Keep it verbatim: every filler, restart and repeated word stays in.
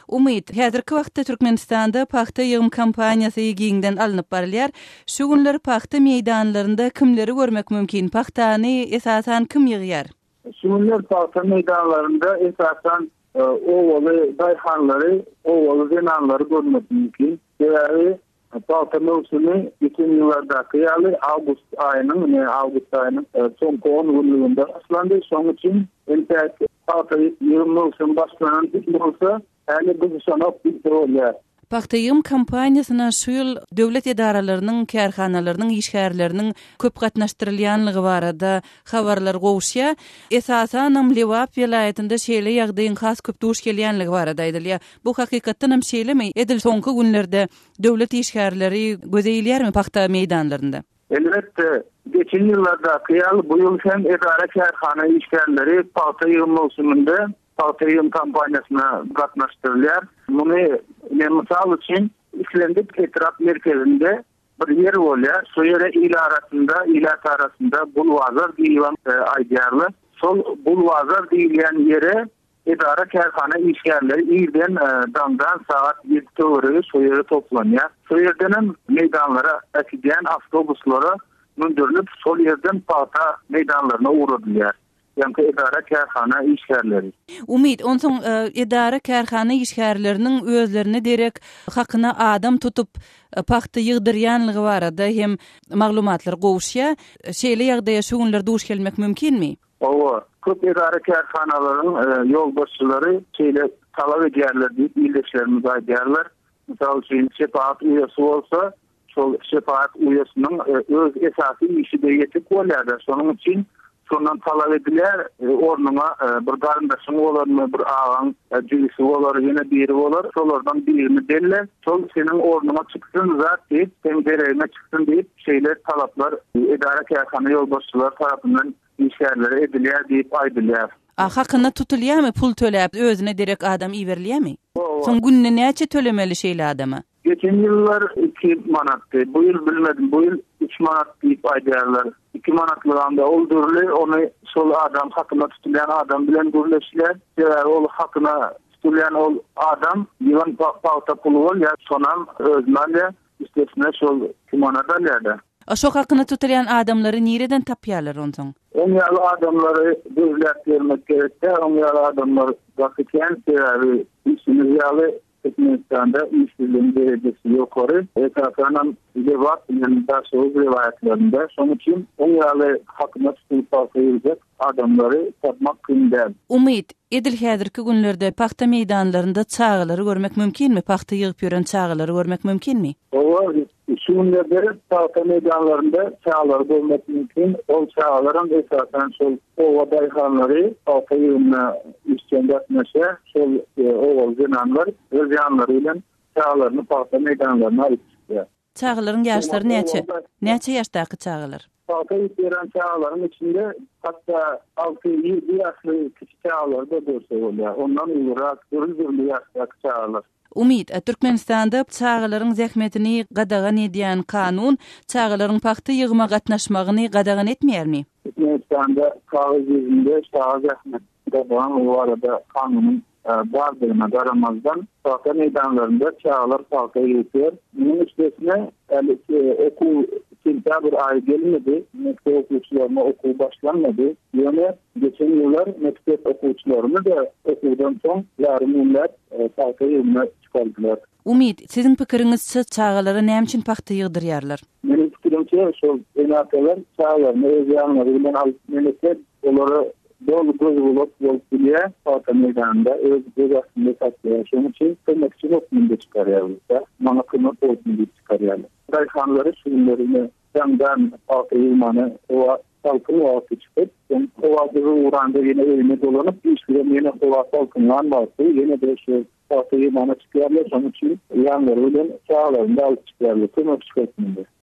Umid, häzirki wagtda Türkmenistanda paxta ýygym kampaniýasy giňden alynıp barylýar. Şu günleri paxta meýdanlarynda kimleri görmek mümkin? Paxtany esasan kim ýygýar? Şu günler paxta meýdanlarynda esasan owaly daýhanlary, owaly zenanlary görmek mümkin. Ýa-ni paxta mövsümi geçen ýyllardaky ýaly awgust aýynyň, ne awgust aýynyň soňky on günlüğünde başlandy. Şoň üçin elbet paxta ýygym mövsümi başlanan bolsa, häli biz şonu bildirýär. Paxta ýygym kampaniýasyna şu ýyl döwlet edaralarynyň, kärhanalarynyň, işgärleriniň köp gatnaşdyrylýanlygy barada habarlar gowşýa. Esasan hem Lewap vilayetinde şeýle ýagdaýyň has köp duş gelýänligi barada aýdylýar. Bu hakykatdan hem şeýlemi? Edil soňky günlerde döwlet işgärleri gözeýilýärmi paxta meýdanlarynda? Elbette geçen ýyllarda kıyal bu ýyl hem edara kärhana işgärleri paxta ýygym mövsüminde paxta ýygym kampaniýasyna gatnaşdyrylýar. Muny men mysal üçin İslendik etraf merkezinde bir yer bolýar. Şu ýere ila arasynda, ilat arasynda bulwazar diýilen aýdýarlar. Sol bulwazar diýilen ýere edara kärhana işgärleri ýerden damdan saat ýedi töwrege şu ýere toplanýar. Şu ýerden meýdanlara äkidýän awtobuslara mündürilip sol ýerden paxta meýdanlaryna uğradylýar. Ýa-ni edara kärhana işgärleri. Umid, onsoň edara kärhana işgärleriniň özlerine derek hakyna adam tutup paxta ýygdyrýanlygy barada hem maglumatlar gowşýa. Şeýle ýagdaýa şu günler duş gelmek mümkinmi? Owa, köp edara kärhanalaryň ýolbaşçylary şeýle talap edýärler diýip ýyldaşlarymyz aýdýarlar. Mysal üçin şepaat uýasy bolsa, şol şepaat uýasynyň öz esasy işi de ýetip bolýar. Şonuň üçin sondan talap edilýär, ornuna bir garyndaşyň bolarmy, bir ağaň, jügisi bolar, ýene biri bolar, şolardan birini derler. Şol seniň ornuna çyksyn zat diýip, sen bereme çyksyn diýip şeýle talaplar edara kärhana ýolbaşçylar tarapyndan işgärleri edilýär diýip aýdylýar. Hakyna tutulýarmy, pul töläp özüne derek adam iýerilýärmi? Soň günne näçe tölemeli şeýle adama? Geçen ýyllar iki manatdy. Bu ýyl bilmedim, bu ýyl üç manat diýip aýdýarlar. iki manatlyganda oldurly, ony şol adam hakyna tutulýan adam bilen görleşýär. Ýa ol hakyna tutulýan ol adam ýylan paxta pulu bolýar, sonam özmäle üstesine şol iki manat alýar. Şo hakyna tutulýan adamlary nireden tapýarlar onsoň? On ýaly adamlary döwlet bermek gerekde, on ýaly adamlar gapykän sebäbi işini ýaly Türkmenistan'da işbirliğinin derecesi yukarı. Esasen Lewap bilen söz rivayetlerinde şoň üçin on ýaly hakyna tutulup kalkyjak adamlary tapmak kyn däl. Umid, edil häzirki günlerde paxta meýdanlarynda çağılary görmek mümkinmi? Paxta ýygyp ýören çağılary görmek mümkinmi? Owa, şu günlerde paxta meýdanlarynda çağılary görmek mümkin. Ol çağılaryň esasen şol owa daýhanlary paxta ýygyna işgärletmese, şol owa zenanlar öz ýanlary bilen çağılaryny paxta meýdanlaryna alyp çykýar. Çağılaryň ýaşlary näçe? Näçe ýaşdaky çağılar? Paxta ýygyran çağılaryň içinde hatta altı ýedi ýaşly kiçik çağılar da bolsa bolýar. Ondan ýyrak ýürüzli ýaşdaky çağılar. Umid, Türkmenistanda çağılaryň zähmetini gadagan edýän kanun çağılaryň paxta ýygyma gatnaşmagyny gadagan etmeýärmi? Türkmenistanda çağı ýüzünde çağı zähmet gadagan barada kanunun bardygyna garamazdan paxta meýdanlarynda çağılar paxta ýygyr. Bunun üstesine okul bir ay gelmedi, mektep okuwçylaryna okuw başlanmady. Ýöne geçen ýyllar mektep okuwçylaryny da okuwdan soň ýarymlar paxta ýygyna çykardylar. Umid, siziň pikiriňizçe çağılary näme üçin paxta ýygdyrýarlar? Meniň pikirimçe şol enatalar çağılaryny öz ýanlary bilen alyp mektep olary dolu göz bulup yol bilýär, paxta meýdanynda öz gözasynda satýar. Şoň üçin kömek üçin okuyunda çykarýarlar. Mana kıymet okuyunda çykarýarlar. Daýhanlary şu günlerinde damdan paxta ýygmany owa salkyn wagty çykyp, owa uğranda ýene öýüne dolanyp, işgirem ýene owa salkynlan wagty ýene de şu paxta ýygmany çykarýar. Şoň üçin ýanlary bilen çağlarynda alyp çykarýarlar. Kömek çykarýarlar.